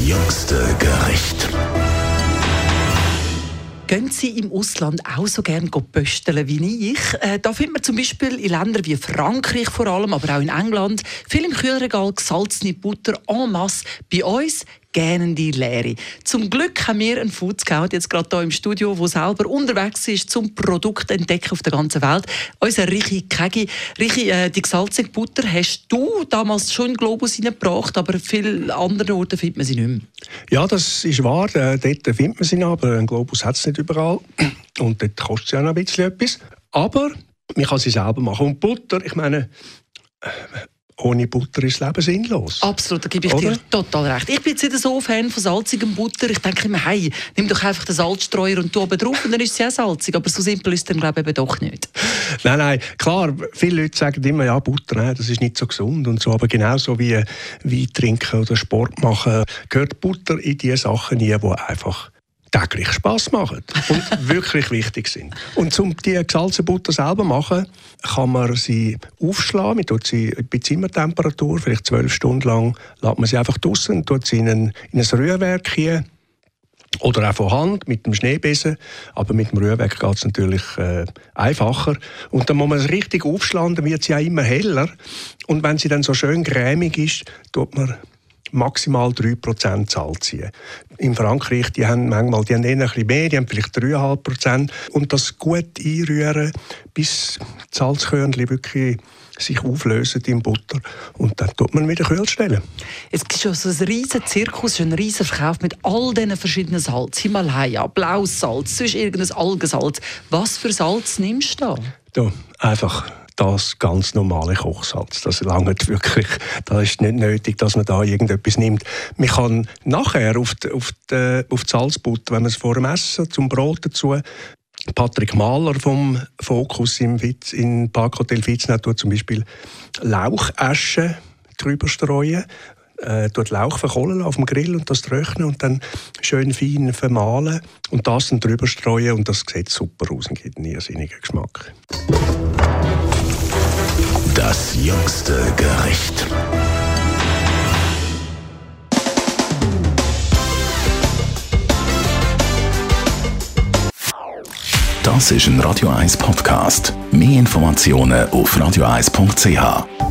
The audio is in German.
jüngste Gericht. Gehen Sie im Ausland auch so gerne pösteln wie ich? Da findet man zum Beispiel in Ländern wie Frankreich vor allem, aber auch in England, viel im Kühlregal gesalzene Butter en masse. Bei uns gähnende Leere. Zum Glück haben wir einen Food Scout jetzt gerade hier im Studio, der selber unterwegs ist, zum Produkt entdecken auf der ganzen Welt. Unser Richi Kegi. Richi, die gesalzene Butter hast du damals schon in Globus hineingebracht, aber vielen anderen Orten findet man sie nicht mehr. Ja, das ist wahr. Dort findet man sie noch, aber ein Globus hat es nicht überall. Und dort kostet sie auch noch ein bisschen etwas. Aber man kann sie selber machen. Und Butter, ich meine, ohne Butter ist das Leben sinnlos. Absolut, da gebe ich dir total recht. Ich bin jetzt nicht so Fan von salzigem Butter. Ich denke immer, hey, nimm doch einfach den Salzstreuer und tu oben drauf und dann ist sie auch salzig. Aber so simpel ist es dann, glaube ich, eben doch nicht. Nein, klar, viele Leute sagen immer, ja, Butter, nein, das ist nicht so gesund und so. Aber genauso wie Wein trinken oder Sport machen, gehört Butter in die Sachen rein, die einfach täglich Spass machen und wirklich wichtig sind. Und um die gesalzene Butter selber machen, kann man sie aufschlagen. Man tut sie bei Zimmertemperatur, vielleicht 12 Stunden lang, lässt man sie einfach draussen und tut sie in ein Rührwerk hier. Oder auch von Hand mit dem Schneebesen. Aber mit dem Rührwerk geht es natürlich einfacher. Und dann muss man es richtig aufschlagen, dann wird sie auch immer heller. Und wenn sie dann so schön cremig ist, tut man maximal 3% Salz ziehen. In Frankreich, die haben eher ein bisschen mehr, die haben vielleicht 3,5%. Und das gut einrühren, bis die Salzkörnchen wirklich sich auflösen in Butter. Und dann tut man wieder kühl stellen. Es gibt schon so einen riesen Zirkus, einen riesen Verkauf mit all diesen verschiedenen Salz. Himalaya, blaues Salz, sonst irgendein Algensalz. Was für Salz nimmst du da? Da, einfach das ganz normale Kochsalz. Das langt wirklich. Da ist nicht nötig, dass man da irgendetwas nimmt. Man kann nachher auf die Salzbutter, wenn man es vor dem Essen zum Brot dazu, Patrick Mahler vom Focus in Parkhotel Vizenau tut zum Beispiel Lauchasche drüber streuen, tut Lauch verkohlen auf dem Grill und das trocknen und dann schön fein vermahlen und das dann drüber streuen und das sieht super aus und gibt einen irrsinnigen Geschmack. Das jüngste Gericht. Das ist ein Radio 1 Podcast. Mehr Informationen auf radio1.ch.